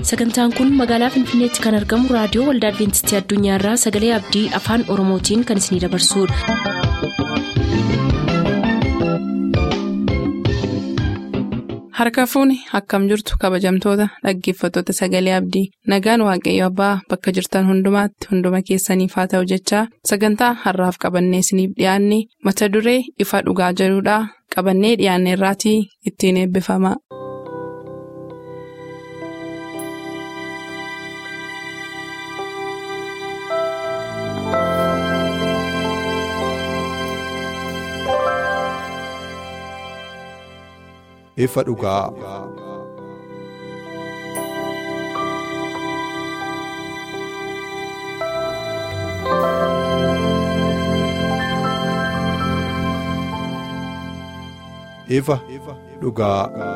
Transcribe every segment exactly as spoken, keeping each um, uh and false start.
Sagantaan kun magaalaa Finfinneetti kan argamu raadiyoo Waldaa Adwiintistii Addunyaarraa Sagalee Abdii Afaan Oromootiin kan isinidabarsudha. Harka fuuni akkam jirtu kabajamtoota dhaggeeffattoota Sagalee Abdii nagaan waaqayyo abbaa bakka jirtan hundumaatti hunduma keessaniif haa ta'u jechaa sagantaa har'aaf qabannee isiniif dhiyaanne mata duree ifa dhugaa jedhudhaa qabannee dhiyaanne irraatii ittiin eebbifama. Ifa dhugaa. Ifa dhugaa.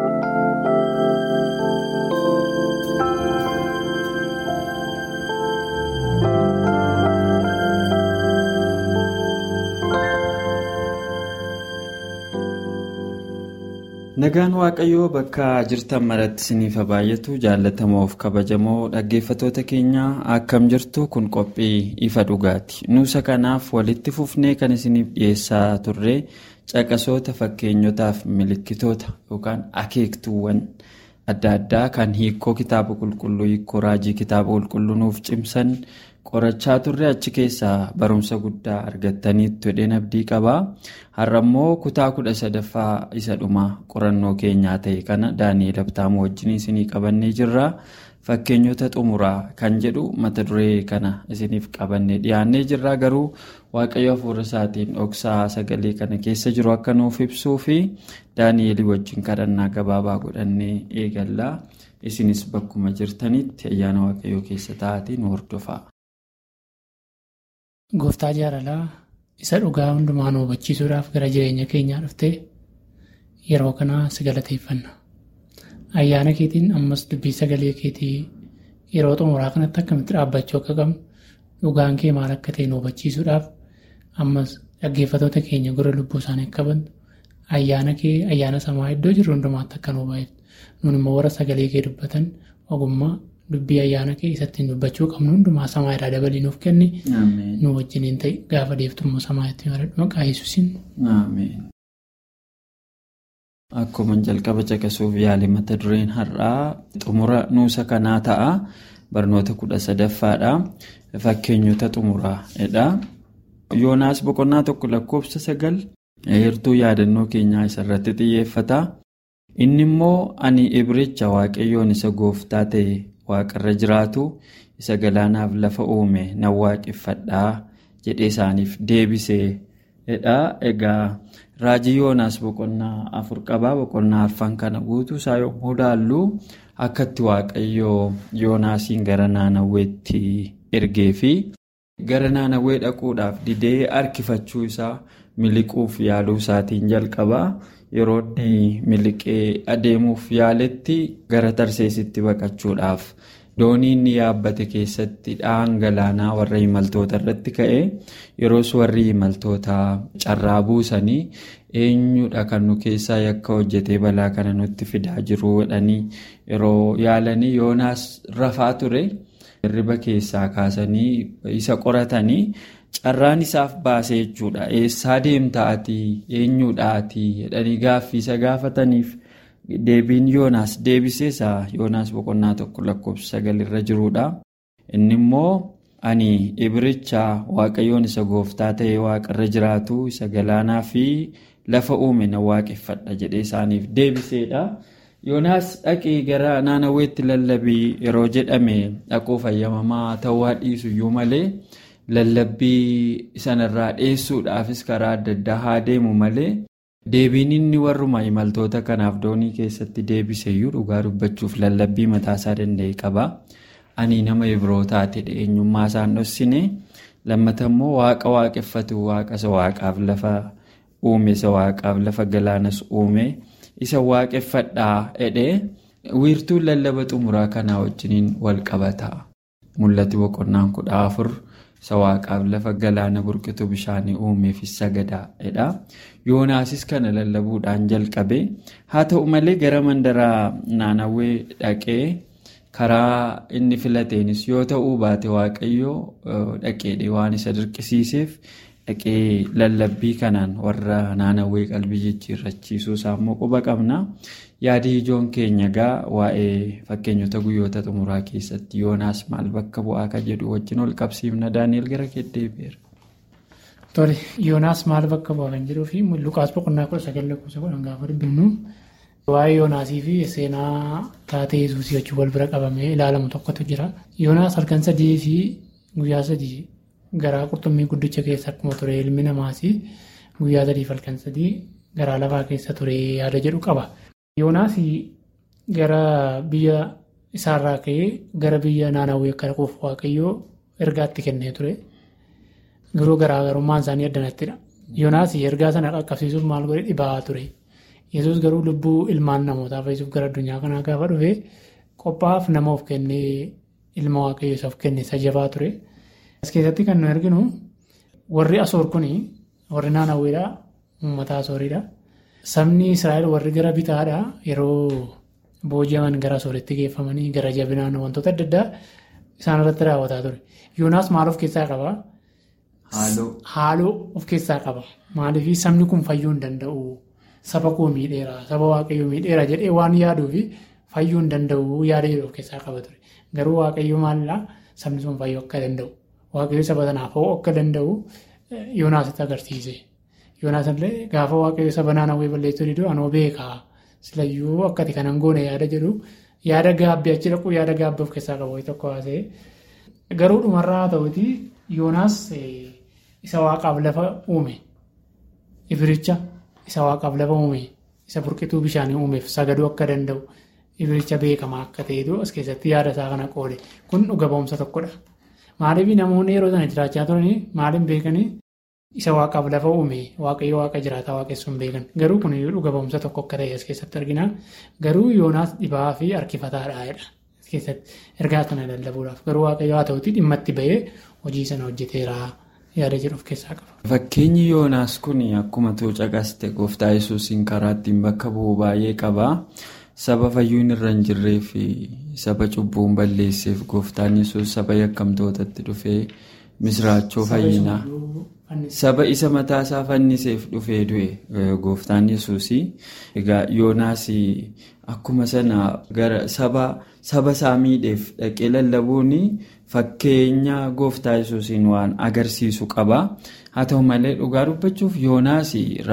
Nagaan waaqayyoo bakka jirtan maratti isiniif baay'atu jaallatamoof kabajamoo dhaggeeffattoota keenya akkam jirtu kun qophii ifa dhugaati. Nuusa kanaaf walitti fufnee kan isiniif dhiyeessaa turre caqasoota fakkeenyotaaf milikkitoota yookaan akeektuuwwan adda addaa kan hiikoo kitaaba qulqulluu hiikoo raajii kitaaba qulqulluu nuuf cimsan qorachaa turre achi keessaa barumsa guddaa argattaniitu jedheen abdii qabaa. Har'a immoo kutaa kudha sadaffaa isa dhumaa qorannoo keenyaa ta'e kana Daani'eel Abtaamoo wajjin isinii qabannee jirra. Fakkeenyota xumuraa kan jedhu mata duree kana isiniif qabannee dhiyaannee jirra. Garuu waaqayyo hafuura isaatiin dhoksaa sagalee kana keessa jiru akka nuuf ibsuu fi Daani'eel wajjin kadhannaa gabaabaa godhannee eegallaa. Isinis bakkuma jirtanitti ayyaana waaqayyoo keessa taa'atiin hordofaa. Gooftaa jaalalaa isa dhugaa hundumaa nu hubachiisuudhaaf gara jireenya keenyaa dhuftee yeroo kana si galateeffanna. Ayyaana keetiin ammas dubbii sagalee keetii yeroo xumuraa kanatti akkamitti dhaabbachuu akka qabnu dhugaan kee maal akka ta'e nu hubachiisuudhaaf ammas dhaggeeffattoota keenya gurra lubbuu isaanii akka bantu ayyaana kee ayyaana samaa iddoo jiru hundumaatti akka nu baay'iftu. Nun immoo warra sagalee kee dubbatan ogummaa dubbii ayyaana kee isattiin dubbachuu qabnu hundumaa samaa irraa dabalii nuuf kenni. Nu wajjiniin ta'e gaafa deeftummoo samaa itti maradhu maqaa Yesuusiin. Ameen. Akkuma jalqaba caqasuuf yaale mata dureen har'aa xumura nuusa kanaa ta'a. Barnoota kudha sadaffaadha. Fakkeenyota xumuraadha. Yoonaas boqonnaa tokko lakkoofsa sagal heertuu yaadannoo keenyaa isarratti xiyyeeffata. Inni immoo ani ibricha waaqayyoon isa gooftaa ta'e waaqarra jiraatu isa galaanaaf lafa uume nan waaqeffadhaa jedhee isaaniif deebiseedha. Egaa raajii Yoonaas boqonnaa afur qabaa. Boqonnaa afran kana guutuu isaa yommuu ilaallu akkatti waaqayyoo Yoonaasiin gara Naanawweetti ergee fi gara Naanawwee dhaquudhaaf didee harkifachuu isaa miliquuf yaaluu isaatiin jalqabaa. Yeroo inni miliqee adeemuuf yaaletti gara Tarseesitti baqachuudhaaf doonii inni yaabbate keessatti dhaan galaanaa warra imaltoota irratti ka'e yeroos warri imaltoota carraa buusanii eenyudha kan nu keessaa yakka hojjetee balaa kana nutti fidaa jiru jedhanii yeroo yaalanii Yoonaas rafaa ture hirriba keessaa kaasanii isa qoratanii. Carraan isaaf baasee jechuudha. Eessaa deemta ati? Eenyudha ati? Jedhanii gaaffii isa gaafataniif deebiin Yoonaas deebiseesaa Yoonaas boqonnaa tokko lakkoofsa sagal irra jirudha. Inni immoo ani ibricha waaqayyoon isa gooftaa ta'e waaqarra jiraatu isa galaanaa fi lafa uume nan waaqeffadha jedhee isaaniif deebiseedha. Yoonaas dhaqee gara Naanawweetti lallabii yeroo jedhame dhaquu fayyamamaa ta'uu dhiisuyyuu malee. Lallabbii sanarraa dheessuudhaafis karaa adda addaa haa deemu malee deebiin inni warruma imaltoota kanaaf doonii keessatti deebiseyyuu dhugaa dubbachuuf lallabbii mataasaa danda'e qaba. Ani nama Ibrootaati eenyummaa isaan dhossine lammata immoo waaqa waaqeffatu waaqa isa waaqaaf lafa uume isa waaqaaf lafa galaanas uume isa waaqeffadhaa jedhee wiirtuun lallaba xumuraa kanaa wajjiniin wal qabata. Mul'ati boqonnaan kudha afur. Isa waaqaaf lafa galaana burqitu bishaanii uumeef sagadaadha. Yoonaasis kana lallabuudhaan jalqabe. Haa ta'u malee gara mandaraa Naanawwee dhaqee karaa inni filateenis yoo ta'uu baate waaqayyoo dhaqeedhe waan isa dirqisiiseef dhaqee lallabbii kanaan warra naanawwee qalbii jijjiirrachiisuu isaammoo quba qabna. Yaadii ijoon keenya gaa waa'ee fakkeenyota guyyoota xumuraa keessatti Yoonaas maal bakka bu'aa kan jedhu wajjin ol qabsiifna. Daani'el gara kee deebi'eera. Tole Yoonaas maal bakka bu'aa kan jedhuu fi Luqaas boqonnaa kudha sagal lakkoofsa kudhan gaafa dubbifnu waa'ee Yoonaasii fi seenaa taatee Yesuusii wajjin wal bira qabamee ilaalamu tokkotu jira. Yoonaas halkan sadii fi guyyaa sadii garaa qurxummii guddicha keessa akkuma ture ilmi namaas guyyaa sadii fi halkan sadii garaa lafaa keessa ture yaada jedhu qaba. Yoonaas gara biyya isaarraa ka'ee gara biyya naanawwee akka dhaquuf waaqayyoo ergaatti kennee ture. Garuu garaagarummaan isaanii addanattidha. Yoonaas ergaa sana qaqqabsiisuuf maal godhe dhibaa ture. Yesuus garuu lubbuu ilmaan namootaa fayyisuuf gara addunyaa kanaa gaafa dhufe qophaa'aaf nama of kennee ilma waaqayyoo isaaf kenne isa jabaa ture. As keessatti kan nu arginu warri Asoor kuni warri naanawweedha, uummata Asooriidha. Sabni Israa'el warri gara bitaadha yeroo booji'aman gara Asooritti geeffamanii gara jabinaan wantoota adda addaa isaan irratti raawwataa ture. Yoonaas maal of keessaa qaba? Haaloo. Haaloo of keessaa qaba. Maaliif sabni kun fayyuu hin danda'u? Saba koo miidheera, saba waaqayyoo miidheera jedhee waan yaaduu fi fayyuu hin danda'u yaada of keessaa qaba ture. Garuu waaqayyoo maalidhaa? Sabni sun fayyuu akka danda'u. Waaqayyoo saba sanaaf hoo akka danda'u Yoonaasitti agarsiise. Yoonaas illee gaafa waaqayyoo saba naanawwee balleessuu diduu anoo beekaa silayyuu akkati kanan goone yaada jedhu yaada gaabbii achi dhaquu yaada gaabbii of keessaa qabu tokko haasa'e. Garuu dhumarraa haa ta'uti Yoonaas isa waaqaaf lafa uume Ibricha isa waaqaaf lafa uume isa burqituu bishaanii uumeef sagaduu akka danda'u Ibricha beekamaa akka ta'etu as keessatti yaada isaa kana qoode kun dhuga ba'umsa tokkodha. Maaliif namoonni yeroo sana jiraachaa turanii maaliin beekanii isa waaqaaf lafa uume waaqayyo waaqa jiraataa waaqessuun beekan garuu kun dhuga ba'umsa tokko akka ta'e as keessatti argina. Garuu Yoonaas dhibaa fi harkifataadha as keessatti ergaa sana lallabuudhaaf garuu waaqayyo haa ta'utti dhimma itti ba'ee hojii sana hojjeteera yaada jedhu of keessaa qaba. Fakkeenyi Yoonaas kun akkuma caqaste gooftaa Yesuusiin karaa ittiin bakka bu'u baay'ee qaba. Saba fayyuun irra hin jirree fi saba cubbuun balleesseef gooftaan Yesuus saba yakkamtootatti dhufee misraachoo fayyinaa saba isa mataasaa fanniseef dhufee du'e gooftaan Yesuusii. Egaa Yoonaas akkuma sana gara saba saba isaa miidheef dhaqee lallabuun fakkeenya gooftaa Yesuusiin waan agarsiisu qaba. Haa ta'u malee dhugaa dubbachuuf Yoonaas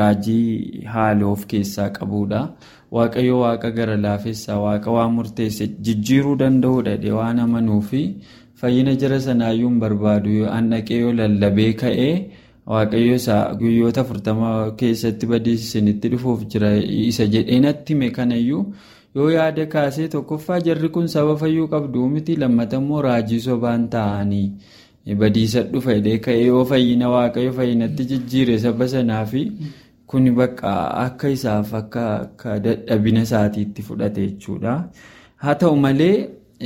raajii haaloo of keessaa qabudha. Waaqayyo waaqa gara laafessaa waaqa waan murteesse jijjiiruu danda'udha dhee waan amanuufi fayyina jara sanaayyuu hin barbaadu yoo an dhaqee yoo lallabee ka'ee waaqayyo isaa guyyoota afurtama keessatti badiisisanitti dhufuuf jira isa jedhee natti hime kanayyuu yoo yaada kaasee tokkoffaa jarri kun saba fayyuu qabdu miti lammatammoo raajii sobaan ta'anii badiisa dhufa dhee ka'ee yoo fayyina waaqayyo fayyinatti jijjiire saba sanaafi. Kuni bakka akka isaaf akka dadhabina isaatiitti fudhate jechuudha. Haa ta'u malee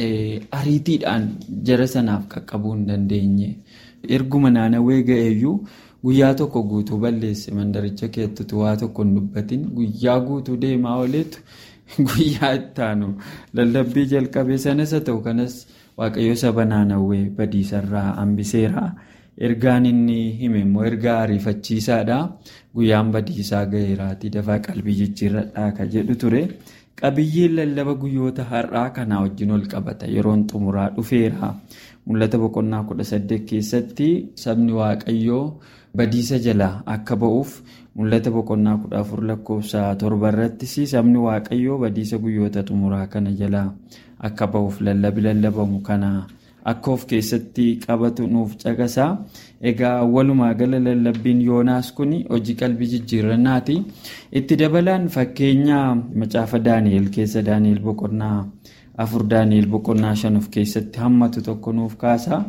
ariitiidhaan jara sanaaf qaqqabuu hin dandeenye. Erguma naanawwee ga'eeyyuu guyyaa tokko guutuu balleesse mandaricha keettutu waa tokko hin dubbatin guyyaa guutuu deemaa ooletu guyyaa ittaanu lallabbii jalqabee sanas haa ta'u kanas waaqayyo saba naanawwee badiisarraa hambiseera. Ergaan inni hime immoo ergaa ariifachiisaadha. Guyyaan badiisaa ga'eeraati dafaa qalbii jijjiirradhaa kan jedhu ture. Qabiyyeen lallaba guyyoota har'aa kanaa wajjin ol qabata. Yeroon xumuraa dhufeera. Mul'ata boqonnaa kudha saddeet keessatti sabni waaqayyoo badiisa jalaa akka ba'uuf mul'ata boqonnaa kudha afur lakkoofsa torba irrattis sabni waaqayyoo badiisa guyyoota xumuraa kana jalaa akka ba'uuf lallabi lallabamu kana. Akka of keessatti qabatu nuuf caqasaa. Egaa walumaa gala lallabbiin Yoonaas kun hojii qalbii jijjiirrannaati. Itti dabalaan fakkeenya macaafa Daani'el keessa Daani'el boqonnaa afur Daani'el boqonnaa shan of keessatti hammatu tokko nuuf kaasa.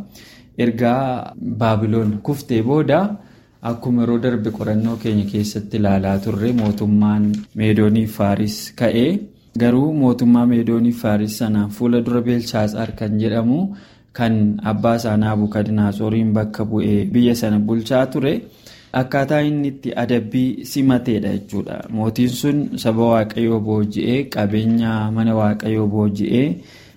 Ergaa Baabiloon kuftee booda akkuma yeroo darbe qorannoo keenya keessatti ilaalaa turre mootummaan Meedoonii Faaris ka'ee garuu mootummaa Meedoonii Faaris sanaan fuula dura Beelshaazaar kan jedhamu. Kan abbaa isaa Naabukadnaatsoriin bakka bu'ee biyya sana bulchaa ture akkaataa inni itti adabbii simateedha jechuudha. Mootiin sun saba waaqayyoo booji'ee qabeenya mana waaqayyoo booji'ee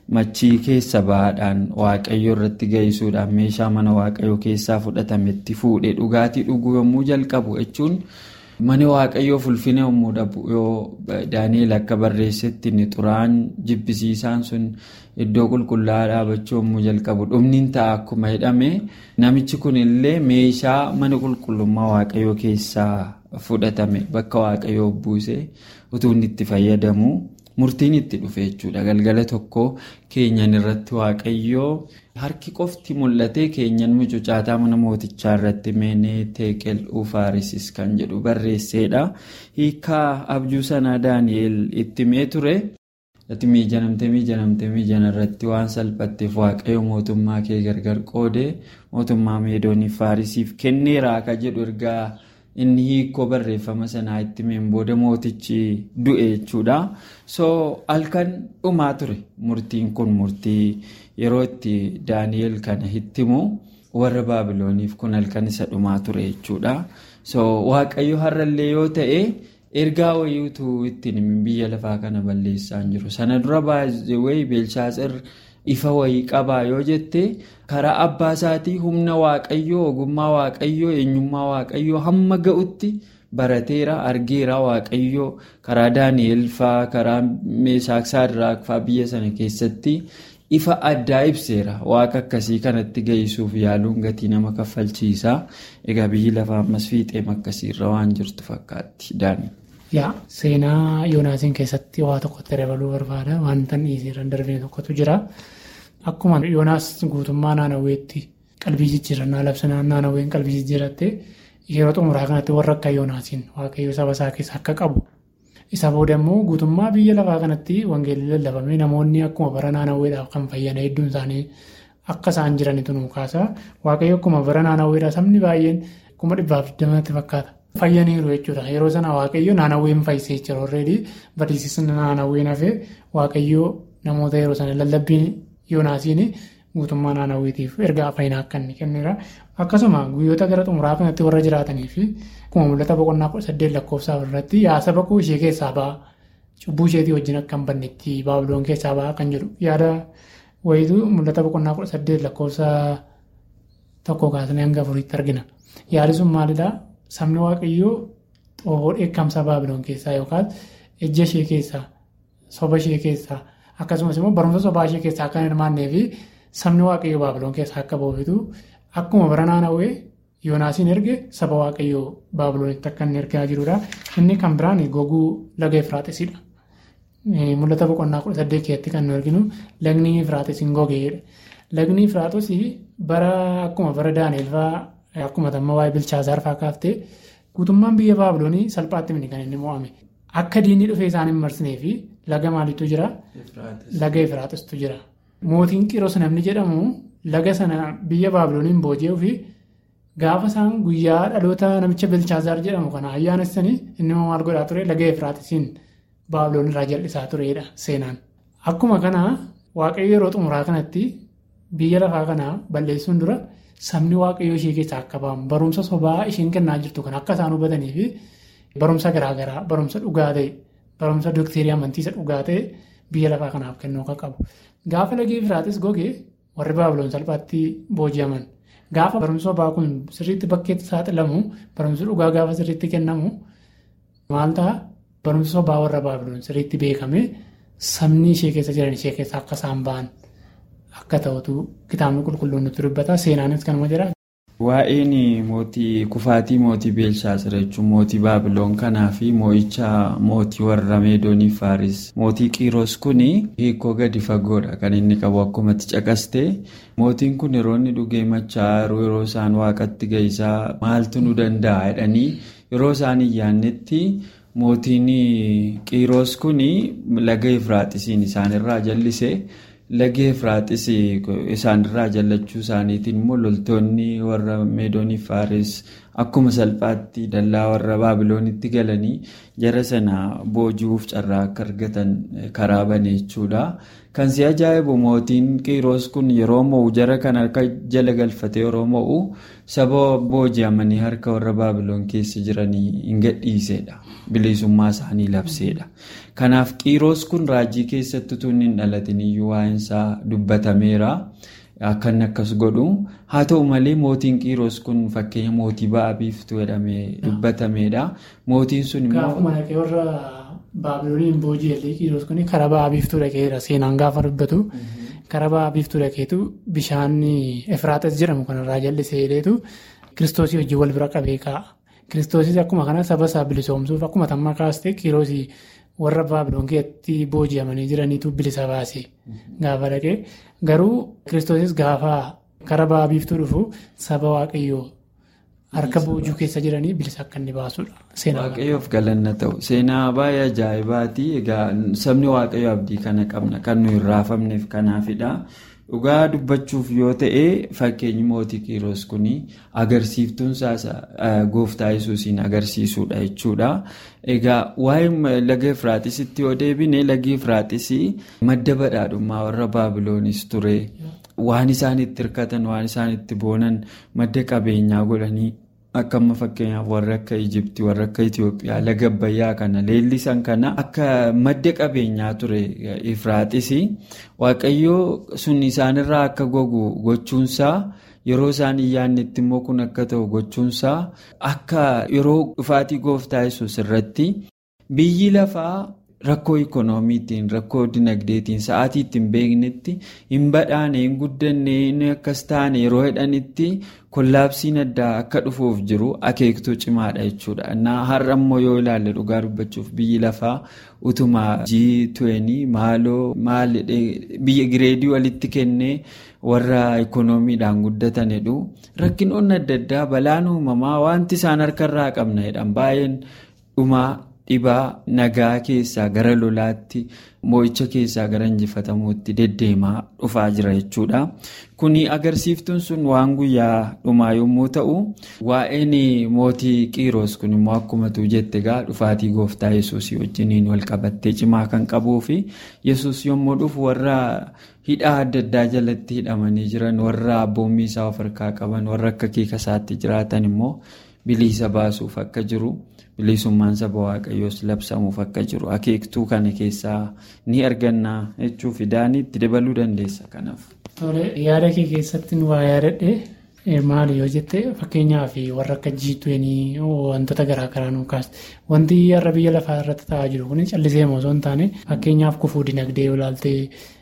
machii keessa baadhaan waaqayyo irratti geessuudhaan meeshaa mana waaqayyo keessaa fudhatametti fuudhee dhugaatii dhuguu yommuu jalqabu jechuun mana waaqayyoo ulfina yommuu dhabu yoo Daani'eel akka barreessetti inni xuraa'aan jibbisiisaan sun iddoo qulqullaa'aa dhaabachuu yommuu jalqabu dhumni ta'a akkuma jedhame namichi kun illee meeshaa mana qulqullummaa waaqayyoo keessaa fudhatame bakka waaqayyoo buusee utuu inni itti fayyadamu murtiin itti dhufe jechuudha. Galgala tokko keenyan irratti waaqayyoo harki qofti mul'atee keenyan mucucaataa mana mootichaa irratti meenee teeqel ufaarisis kan jedhu barreesseedha. Hiikaa abjuu sanaa Daani'eel itti mee ture. Ati miijanamtee miijanamtee miijana irratti waan salphatteef waaqayyo mootummaa kee gargar qoodee mootummaa Meedoonii Faarisiif kenneera akka jedhu ergaa inni hiikoo barreeffama sanaa itti meen booda mootichi du'e jechuudha. So halkan dhumaa ture murtiin kun murtii yeroo itti Daani'eel kana hittimu warra Baabilooniif kun halkan isa dhumaa ture jechuudha. So waaqayyo har'allee yoo ta'e ergaa wayiitu ittiin biyya lafaa kana balleessaa jiru. Sana dura baay'ee Beelshaazar ifa wayii qabaa yoo jette karaa abbaa isaatii humna waaqayyoo ogummaa waaqayyoo eenyummaa waaqayyoo hamma ga'utti barateera argeera waaqayyoo karaa Daani'eel fa'aa karaa Meeshaak Saadraak fa'aa biyya sana keessatti ifa addaa ibseera. Waaqa akkasii kanatti geessuuf yaaluun gatii nama kaffalchiisa. Egaa biyyi lafaa ammas fiixee akkasiirra waan jirtu fakkaatti Daani'eel. Yaa seenaa Yoonaasiin keessatti waa tokkotti dabaluu barbaada. Wanta dhiisirra darbee tokkotu jira. Akkuma Yoonaas guutummaa naannaweetti qalbii jijjiirannaa labsanaa naannaween qalbii jijjiiratte yeroo xumuraa kanatti warra akka Yoonaasiin waaqayyo saba isaa keessa akka qabu. Isa booda immoo guutummaa biyya lafaa kanatti wangeelli lallabamee namoonni akkuma bara naannaweedhaaf kan fayyadan hedduun isaanii akka isaan jiranitu nu kaasa. Waaqayyo akkuma bara naannaweedhaa sabni baay'een kuma dhibbaaf digdamatti fakkaata. Fayyaniiru jechuudha. Yeroo sana waaqayyo naannaween fayyisee jira already badiisisni naannaween hafee waaqayyo namoota yeroo sana lallabbiin Yoonaasiin guutummaa naannaweetiif ergaa fayyinaa akka inni kenneera. Akkasuma guyyoota gara xumuraa kanatti warra jiraatanii fi akkuma mul'ata boqonnaa kudha saddeet lakkoofsaa irratti yaa saba koo ishee keessaa ba'a cubbuu isheetii wajjin akka hin bannetti Baabiloon keessaa ba'a kan jedhu yaada wayitu mul'ata boqonnaa kudha saddeet lakkoofsaa tokko kaasanii hanga afuriitti argina. Yaadi sun maalidhaa? Sabni waaqayyoo xoo'oo dheekkamsa Baabiloon keessaa yookaan ejja ishee keessaa soba ishee keessaa akkasumas immoo barumsa sobaa ishee keessaa akka hin hirmaannee fi sabni waaqayyoo Baabiloon keessaa akka boofitu akkuma bara naannawee Yoonaasiin erge saba waaqayyoo Baabiloonitti akka inni ergaa jirudha. Inni kan biraan goguu laga Efraaxisidha. Mul'ata boqonnaa kudha saddeet keessatti kan nu arginu lagni Efraaxis hin gogeedha. Lagni Efraaxis bara akkuma bara Daani'eel fa'aa akkuma tamma waa'ee Beelshaazaar fa'aa kaaftee guutummaan biyya Baabiloonii salphaatti miti kan inni mo'ame. Akka diinni dhufee isaan hin marsinee fi laga maaliitu jira? Laga Efraaxistu jira. Mootiin Qiiros namni jedhamu laga sana biyya Baabilooniin booji'uu fi gaafa isaan guyyaa dhaloota namicha Beelshaazaar jedhamu kana ayyaanessanii inni maal godhaa ture? Laga Efraaxisiin Baabiloon irraa jal'isaa turedha seenaan. Akkuma kana waaqayyo yeroo xumuraa kanatti biyya lafaa kanaa balleessuun dura sabni waaqayyoo ishee keessaa akka ba'amu barumsa sobaa isheen kennaa jirtu kan akka isaan hubatanii fi barumsa garaagaraa barumsa dhugaa ta'e barumsa dookterii amantiisa dhugaa ta'e biyya lafaa kanaaf kennuu akka qabu. Gaafa lagi Efraaxis gogee warri Baabiloon salphaatti booji'aman. Gaafa barumsa sobaa kun sirriitti bakkeetti saaxilamu barumsa dhugaa gaafa sirriitti kennamu maal ta'a barumsa sobaa warra Baabiloon sirriitti beekame sabni ishee keessa jiran ishee keessa akka isaan ba'an. Akka ta'utu kitaabni qulqulluun nutti dubbata. Seenaanis kanuma jira. Waa'een mootii kufaatii mootii Beelshaazar jechuun mootii Baabiloon kanaa fi moo'icha mootii warra Meedoonii Faaris mootii Qiiros kuni hiikoo gadi fagoodha kan inni qabu akkuma itti caqaste. Mootiin kun yeroo inni dhugee machaa yeroo isaan waaqatti geessaa maaltu nu danda'a jedhanii yeroo isaan iyyaannetti mootiin Qiiros kuni laga Efraaxisiin isaanirraa jallise. Lagi Efraaxis isaanirraa jallachuu isaaniitiin immoo loltoonni warra Meedoonii Faaris akkuma salphaatti dallaa warra Baabiloonitti galanii jara sana booji'uuf carraa akka argatan karaa bane jechuudha. Kan si ajaa'ibu mootiin Qiiros kun yeroo mo'u jara kan harka jala galfatee yeroo mo'u saba booji'amanii harka warra Baabiloon keessa jiranii hin gadhiisedha. Bilisummaa isaanii labseedha. Kanaaf Qiiros kun raajii keessatti utuu hin dhalatin iyyuu waa'een isaa dubbatameera. Akkan akkas godhu haa ta'u malee mootiin Qiiros kun fakkeenya mootii ba'a biiftuu jedhamee dubbatameedha. Mootiin sun immoo gaafuma dhaqee warra Baabilooniin booji'ee Qiiros kun karaa ba'a biiftuu dhaqeera. Seenaan gaafa dubbatu karaa ba'a biiftuu dhaqeetu bishaan Efraaxis jedhamu kanarraa jallisee hidheetu Kiristoosii hojii wal bira qabee kaa'a. Kiristoosis akkuma kana saba isaa bilisoomsuuf akkuma tamma kaastee Qiiroosii warra Baabiloon keessatti booji'amanii jiraniitu bilisa baase gaafa dhaqee. Garuu Kiristoosis gaafa karaa ba'a biiftuu dhufu saba waaqayyoo harka boojuu keessa jiranii bilisa akka inni baasudha. Waaqayyoof galanna ta'u seenaa baay'ee ajaa'ibaati. Egaa sabni waaqayyoo abdii kana qabna kan nuyi hin raafamneef kanaafidha. Dhugaa dubbachuuf yoo ta'e fakkeenyi mootii Qiiros kun agarsiiftuun isaa gooftaa Yesuusiin agarsiisudha jechuudha. Egaa waa'ee laga Efraaxisitti yoo deebine lagi Efraaxis madda badhaadhummaa warra Baabiloonis ture. Waan isaan itti hirkatan waan isaan itti boonan madda qabeenyaa godhanii akka amma fakkeenyaaf warra akka Ijiptii warra akka Itoophiyaa laga Abbayyaa kana leellisan kana akka madda qabeenyaa ture Efraaxis. Waaqayyoo sun isaanirraa akka gogu gochuunsaa yeroo isaan iyyaannetti immoo kun akka ta'u gochuunsaa akka yeroo dhufaatii gooftaa Yesuus irratti biyyi lafaa rakkoo ikoonomiitiin rakkoo dinagdeetiin sa'aatii ittiin beeknetti hin badhaane hin guddanne inni akkas taane yeroo jedhanitti kollaabsiin addaa akka dhufuuf jiru akeektuu cimaadha jechuudha. Innaa har'a immoo yoo ilaalle dhugaa dubbachuuf biyyi lafaa utuma G twenty maaloo maal biyya gireedii walitti kennee warra ikoonomiidhaan guddatan jedhu rakkinoonni adda addaa balaan uumamaa wanti isaan harkarraa qabna jedhan baay'een dhumaa. Dhibaa nagaa keessaa gara lolaatti moo'icha keessaa gara injifatamuutti deddeemaa dhufaa jira jechuudha. Kuni agarsiiftuun sun waan guyyaa dhumaa yommuu ta'u waa'een mootii Qiiros kun immoo akkuma tu jette egaa dhufaatii gooftaa Yesuusii wajjiniin wal qabattee cimaa kan qabuu fi Yesuus yommuu dhufu warra hidhaa adda addaa jalatti hidhamanii jiran warra abboommii isaa of harkaa qaban warra akka kiika isaatti jiraatan immoo bilisa baasuuf akka jiru. Bilisummaan saba waaqayyoos labsamuuf akka jiru akeektuu kana keessaa ni arganna jechuuf idaanii itti dabaluu dandeessa kanaaf. Tole yaada kee keessatti waa yaadadhe maali yoo jette fakkeenyaaf warra akka G twenty wantoota garaagaraa nu kaasta. Wanti har'a biyya lafaa irratti ta'aa jiru kun callisee osoo hin taane fakkeenyaaf kufuu dinagdee yoo ilaalte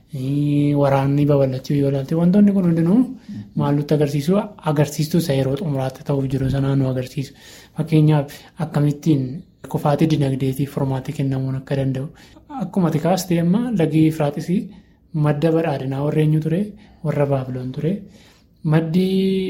waraanni babal'achuu yoo ilaalte wantoonni kun hundinuu maal nutti agarsiisu agarsiistuu isa yeroo xumuraatti ta'uuf jiru sanaa nu agarsiisu. Fakkeenyaaf akkamittiin kufaatii dinagdeetiif furmaata kennamuun akka danda'u. Akkuma kaastee amma lagi Efraaxis madda badhaadhinaa warra eenyu ture warra Baabiloon ture. Maddi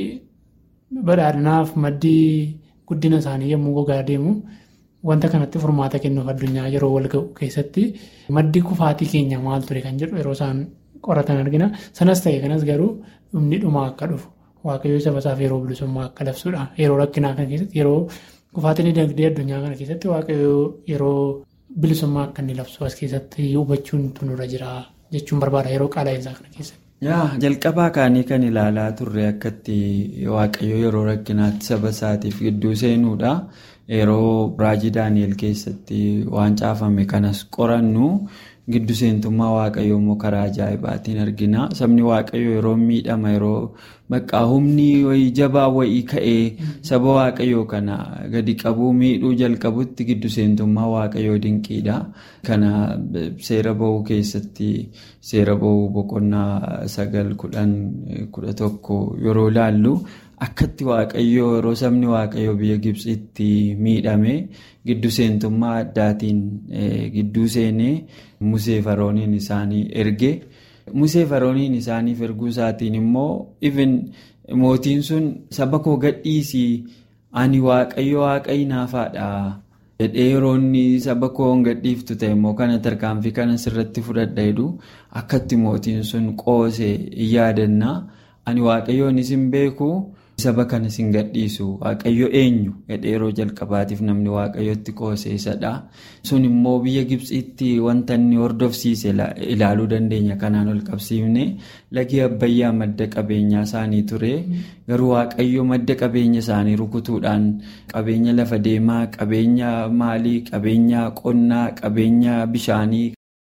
badhaadhinaaf maddi guddina isaanii yommuu gogaa deemu wanta kanatti furmaata kennuuf addunyaa yeroo wal ga'u keessatti maddi kufaatii keenya maal ture kan jedhu yeroo isaan qoratan argina. Sanas ta'e kanas garuu dhumni dhumaa akka dhufu. Waaqayyoo saba isaaf yeroo bilisummaa akka labsuudha. Yeroo rakkinaa kana keessatti yeroo kufaatiin dinagdee addunyaa kana keessatti waaqayyoo yeroo bilisummaa akka inni labsu as keessatti hubachuun tunurra jira jechuun barbaada yeroo qaala'insaa kana keessatti. Yaa jalqabaa kaanii kan ilaalaa turre akkatti waaqayyoo yeroo rakkinaatti saba isaatiif gidduu seenuudha. Yeroo raajii Daani'el keessatti waan caafame kanas qorannu giddu seentummaa waaqayyoo immoo karaa ajaa'ibaatiin argina. Sabni waaqayyoo yeroo miidhama yeroo bakka humni wayii jabaa wayii ka'ee saba waaqayyoo kana gadi qabuu miidhuu jalqabutti giddu seentummaa waaqayyoo dinqiidha. Kana seera ba'uu keessatti seera ba'uu boqonnaa sagal kudhan kudha tokko yeroo ilaallu akkatti waaqayyoo yeroo sabni waaqayyoo biyya Gibxitti miidhame giddu seentummaa addaatiin gidduu seenee Musee Farooniin isaanii erge. Musee Farooniin isaaniif erguu isaatiin immoo even mootiin sun saba koo gadhiisii ani waaqayyo waaqayyi naafaadha jedhee yeroo inni saba koo gadhiiftu ta'e immoo kana tarkaanfii kana sirratti fudhadha jedhu akkatti mootiin sun qoose yaadanna ani waaqayyoon isin beeku saba kana sin gadhiisu waaqayyo eenyu jedhee yeroo jalqabaatiif namni waaqayyotti qoosee isadha. Sun immoo biyya Gibxiitti wanta inni hordofsiise ilaaluu dandeenya. Kanaan ol qabsiifne lagi Abbayyaa madda qabeenyaa isaanii ture. Garuu waaqayyo madda qabeenya isaanii rukutuudhaan qabeenya lafa deemaa, qabeenya maalii, qabeenya qonnaa, qabeenya bishaanii,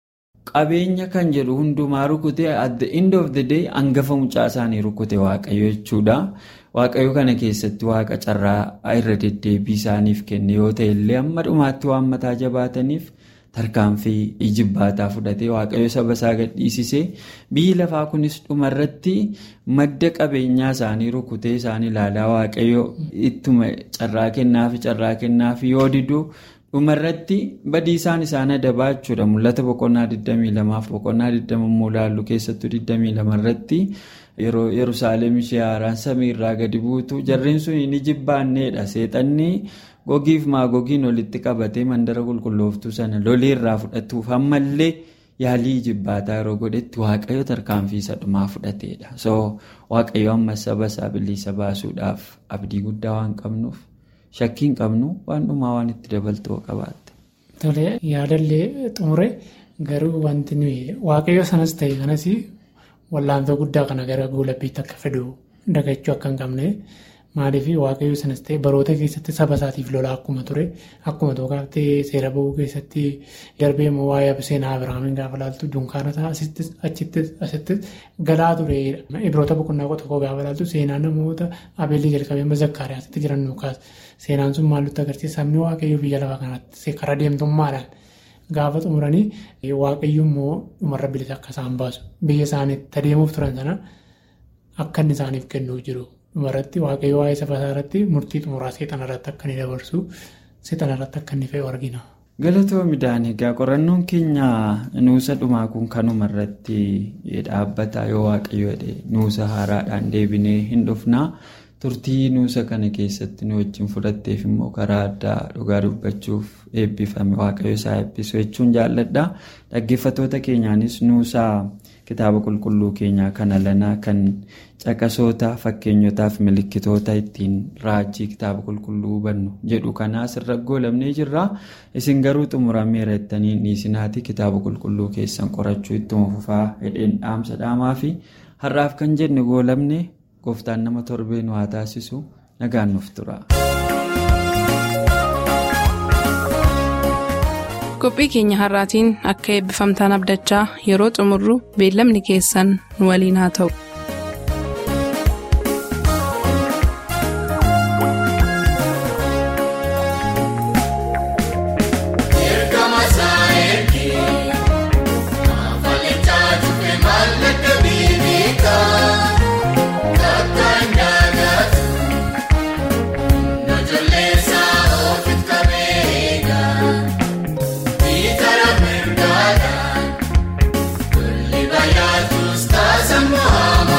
qabeenya kan jedhu hundumaa rukute at the end of the day hangafa mucaa isaanii rukute waaqayyo jechuudha. Waaqayyo kana keessatti waaqa carraa irra deddeebii isaaniif kenne yoo ta'e illee amma dhumaatti waan mataa jabaataniif tarkaanfii ijibbaataa fudhatee waaqayyo saba isaa gadhiisisee biyyi lafaa kunis dhumarratti madda qabeenyaa isaanii rukutee isaan ilaalaa waaqayyo ittuma carraa kennaafi carraa kennaafi yoo didu dhumarratti badii isaan isaan adabaa jechuudha. Mul'ata boqonnaa digdamii lamaaf boqonnaa digdama immoo laallu keessattuu digdamii lama irratti yeroo Yerusaalem ishee haaraan samii irraa gadi buutu jarreen sun ni jibbaanneedha. Seexanni gogiif maagogiin walitti qabatee mandara qulqullooftuu sana lolee irraa fudhatuuf ammallee yaalii jibbaataa yeroo godhetti waaqayyo tarkaanfii isa dhumaa fudhateedha. So waaqayyo amma saba isaa bilisa baasuudhaaf abdii guddaa waan qabnuuf shakkiin qabnu waan dhumaa waan itti dabaltuu qabaatte. Tole yaadallee xumure garuu wanti nuyi waaqayyo sanas ta'e kanas wallaantoo guddaa kana gara goolabbiitti akka fedhu dagachuu akka hin qabne maaliif waaqayyo sanas ta'e baroota keessatti saba isaatiif lola akkuma ture akkuma tookaatti seera ba'uu keessatti darbee immoo waa'ee seenaa Abiraamiin gaafa laaltu dunkaana isaa achitti asitti galaa ture. Ibroota boqonnaa tokko gaafa laaltu seenaa namoota Abeelii jalqabee amma Zakkaariyaasitti jiran nuukaas seenaan sun maal nutti agarsiisa? Sabni waaqayyo biyya lafa kanatti karaa deemtummaadhaan gaafa xumuranii waaqayyo immoo dhumarra bilisa akka isaan baasu biyya isaaniitti adeemuuf turan sana akka inni isaaniif kennuu jiru. Dhumarratti waaqayyo waa'ee saba isaa irratti murtii xumuraa seexana irratti akka inni dabarsu seexana irratti akka inni fe'u argina. Galatoomii Daanii egaa qorannoon keenya nuusa dhumaa kun kanuma irratti dhaabbata yoo waaqayyo jedhe nuusa haaraadhaan deebinee hin dhufna. Turtii nuusa kana keessatti nu wajjin fudhatteef immoo karaa addaa dhugaa dubbachuuf eebbifame waaqayyo isaa eebbisu jechuun jaalladha. Dhaggeeffattoota keenyaanis nuusaa kitaaba qulqulluu keenyaa kana lanaa kan caqasoota fakkeenyotaaf milikkitoota ittiin raajii kitaaba qulqulluu hubannu jedhu kanaas irra goolamnee jirra. Isin garuu xumurameera jettanii dhiisinaati kitaaba qulqulluu keessan qorachuu ittuma fufaa hedheen dhaamsa dhaamaa fi har'aaf kan jenne goolamne gooftaan nama torbee nu haa taasisu nagaan nuuf tura. Qophii keenya har'aatiin akka eebbifamtaan abdachaa yeroo xumurru beellamni keessan nu waliin haa ta'u. Some more.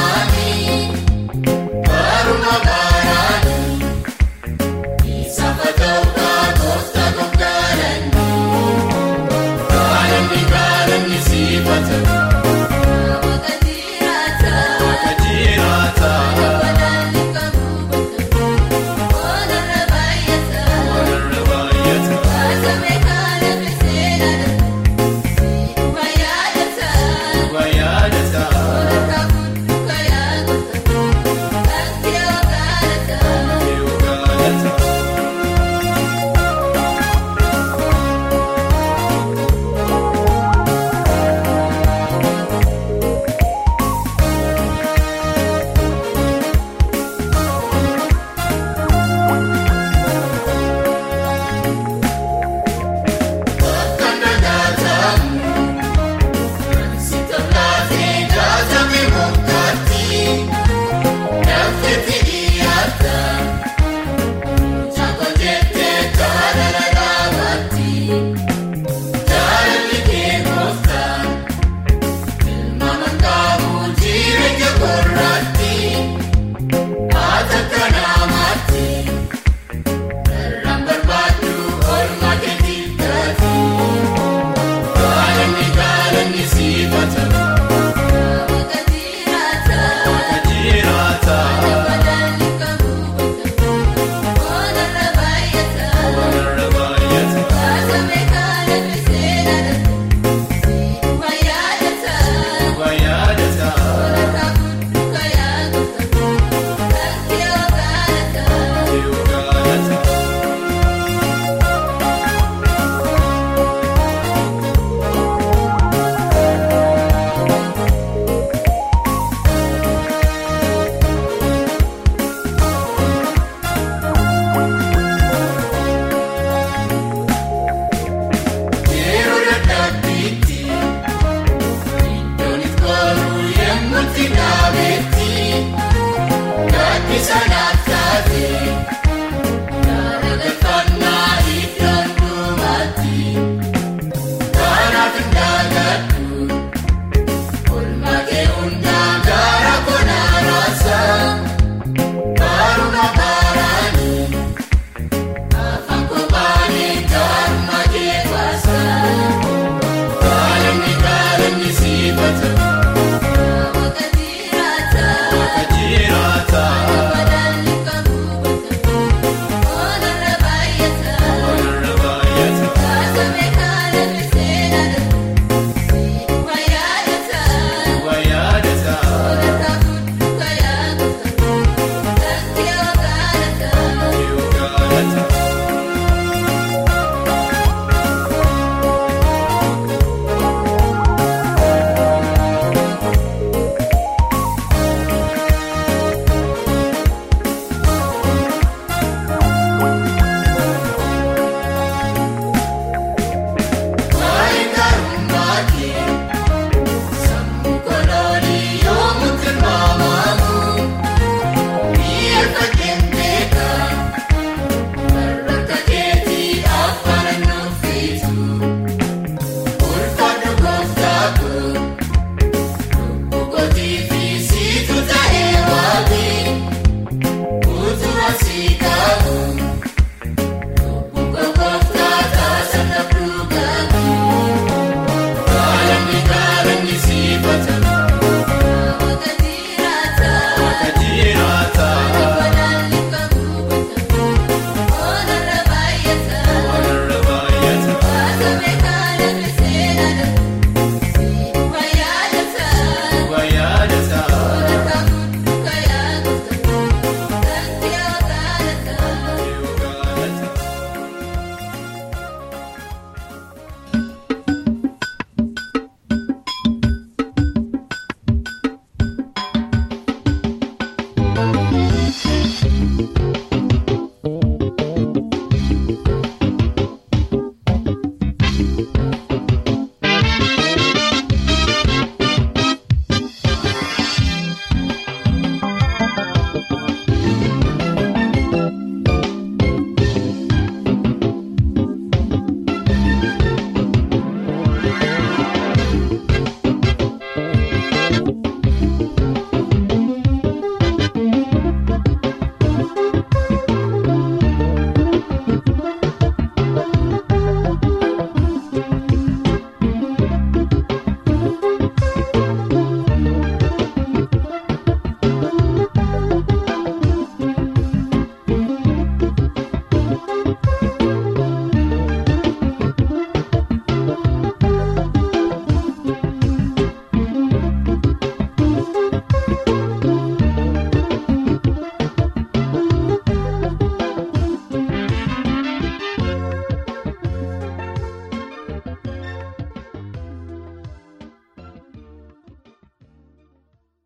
kan multi dhaabetti gaaddisa